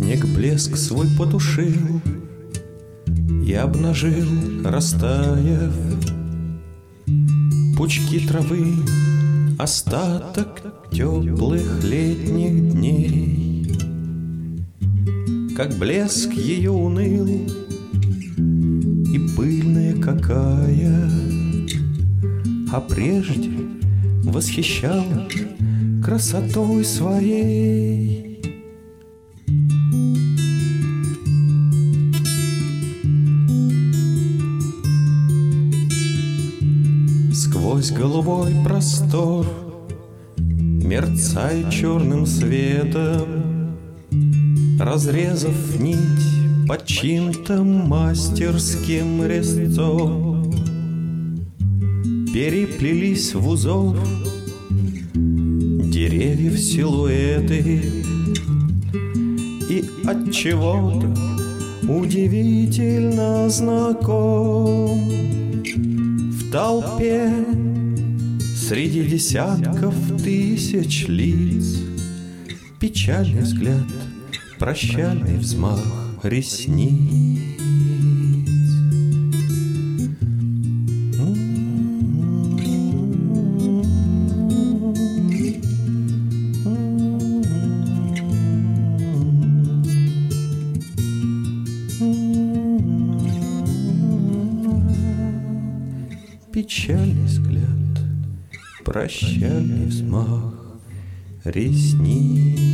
Снег блеск свой потушил и обнажил, растаяв, пучки травы, остаток теплых летних дней. Как блеск ее уныл и пыльная какая, а прежде восхищала красотой своей. Сквозь голубой простор, мерцая черным светом, разрезав нить под чьим-то мастерским резцом, переплелись в узор деревьев силуэты, и от чего-то удивительно знаком. В толпе среди десятков тысяч лиц печальный взгляд, прощальный взмах ресниц. Печальный взгляд, прощальный взмах ресниц.